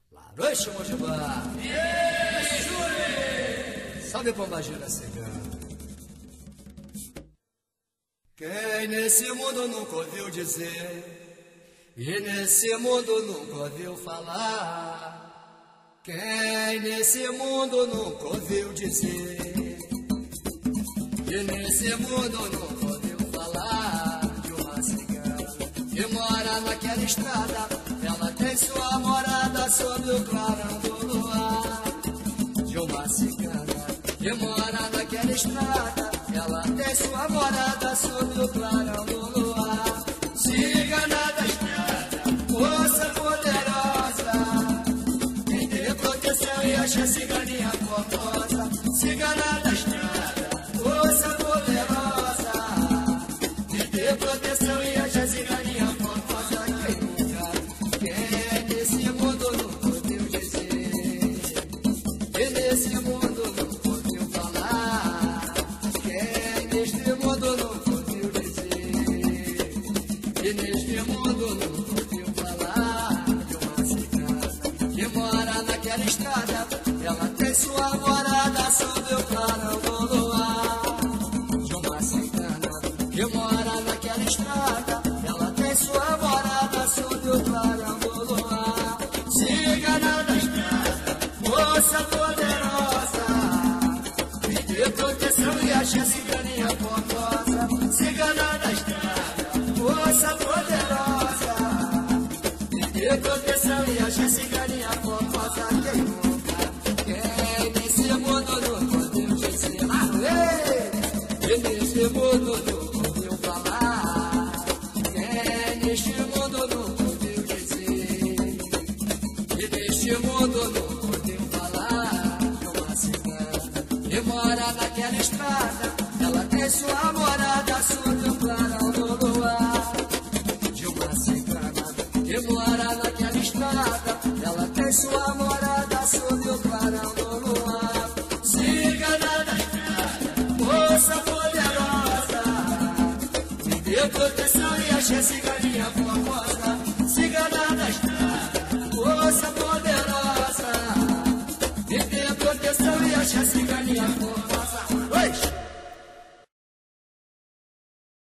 Laroxo Mojibá, salve Pombagira cigana. Quem nesse mundo nunca ouviu dizer, e nesse mundo nunca ouviu falar, quem nesse mundo nunca ouviu dizer, e nesse mundo nunca ouviu falar de uma cigana que mora naquela estrada, ela tem sua morada sob o clarão do luar. De uma cigana que mora naquela estrada, ela tem sua morada sob o clarão do luar. Cigana da estrada, moça poderosa, quem dê proteção e acha ciganinha formosa. Cigana da estrada, moça poderosa, quem dê proteção e acha ciganinha formosa. Quem nesse mundo nunca ouviu dizer, quem nesse mundo nunca ouviu falar, quem neste mundo nunca ouviu dizer, e neste mundo nunca ouviu falar de uma cigana que mora naquela estrada, ela tem sua morada sob o clarão do luar. De uma cigana que mora naquela estrada, ela tem sua morada sob o clarão do luar. Cigana da estrada, moça poderosa, me dê proteção e acha ciganinha formosa. Cigana da estrada, moça poderosa, me dê proteção e acha ciganinha formosa. Quem nesse mundo nunca ouviu dizer, quem nesse mundo nunca ouviu falar, quem neste mundo nunca ouviu dizer, e neste mundo nunca ouviu falar de uma cigana que mora naquela estrada, ela tem sua morada sob o clarão do luar. De uma cigana que mora naquela estrada, ela tem sua morada sob o clarão do luar. Cigana da estrada, moça poderosa, me dê proteção e acha ciganinha formosa. Cigana da estrada, moça poderosa, me dê proteção e acha ciganinha formosa.